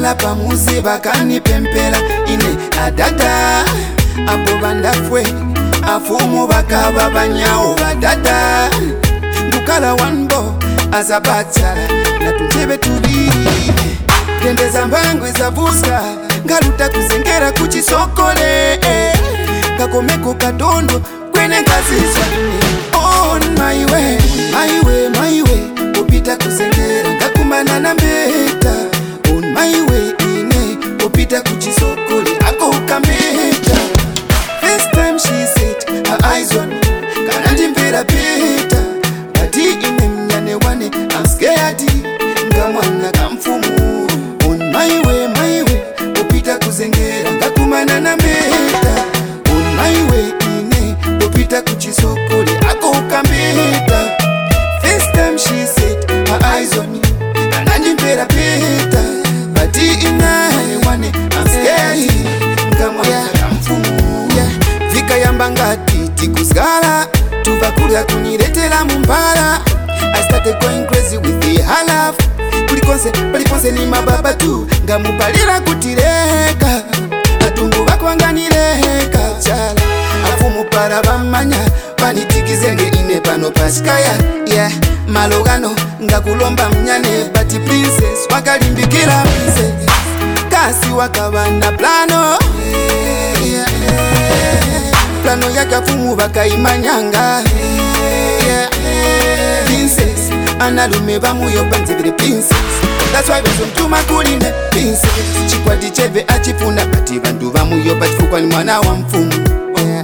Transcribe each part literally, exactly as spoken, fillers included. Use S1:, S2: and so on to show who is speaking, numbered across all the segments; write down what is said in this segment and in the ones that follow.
S1: Kala pamuzi bakani pempela ine adada abo bandafwe afumu bakaba banyawo badada ngukala wanbo azabachara na tuntebe tuli tendeza mbangwe za buska ngaluta kuzengera kuchisokole kakomeko kadondo kwene ngazizwa on my way my way my way upita kuzengera ngakumana na mbeta on my way ine upita kuchisokole ako ukambeta. First time she said her eyes on me kanandi mbera beta ati ine mnyane wane I'm scared ngamwana kamfumu on my way my way upita kuzengera ngakumana na mbeta on my way ine upita kuchisokole ako ukambeta. First time she said her eyes on me kanandi mbera beta ati ine wane I'm scared ngamwana kamfumu vika yambangati tikuzgala tuva kulia kuniretela mumbala. I started going crazy with the halaf kulikonse paliponse ni mababa tu ngamupalira kutireka atungu bakwanganireka chala afumu para bamanya panitikizenge ine pano paskaya yeah malogano ngakulomba mnyane bati princess wakalimbikira princess kasi wakabana plano yeah, yeah, yeah. Plano yakafumu bakaimanyanga yeah, yeah. Princess analume bamuyo banzibire princess that's why bezomtuma kuline princess chikwati cheve achifuna bati bandu bamuyo bachifukwa ni mwana wa mfumu yeah.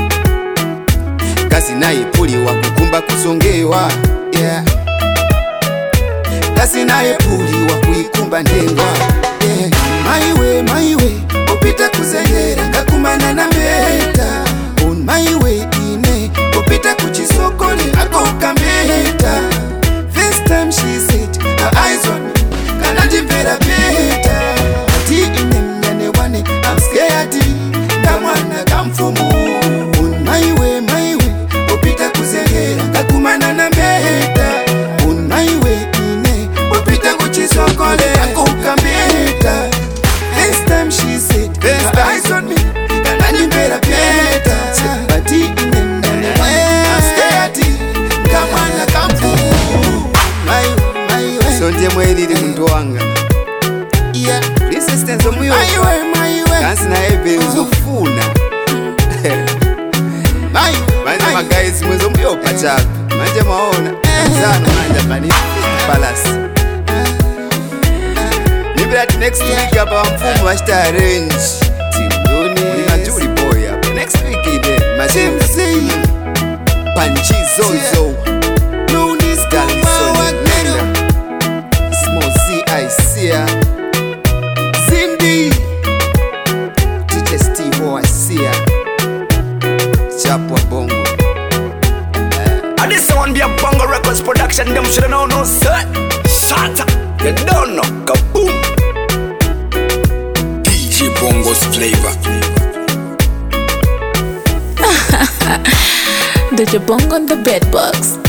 S1: Kasi naye puli wa kukumba kusongewa yeah. Kasi naye puli wa kuikumba ndengwa yeah. My way, my way upita kuzengera ngakumana na mbeta on my way ine upita kuchisokole ako ukambeta. First time she said her eyes on me kanandi mbera beta ati ine mnyane wane I'm scared ngamwana kamfumu on my way my way upita kuzengera ngakumana na mbeta on my way ine upita kuchisokole ako ukambeta. First time she said her eyes on me kanandi mbera beta ati ine mnyane wane I'm scared ngamwana kamfumu my my way sonje mwelili muntu wanga yeah resistance omuyo my way my way kansi na ebe uzofuna my manje my guys mwezo mbiyo pachapi manje maona sana manje bani palace nibira next week hapa mfumu washita arrange timdoni ni maturi boy hapa next week ibe majim see panchi zozo no this gali so nenda small z I see Cindy T J Steve I see chapwa bongo
S2: uh, and this one be a Bongo Records production. Them shoulda know no sir. Shut up, you don't know. Kaboom. D J Bongo's flavor.
S3: D J Bongo on the bedbugs.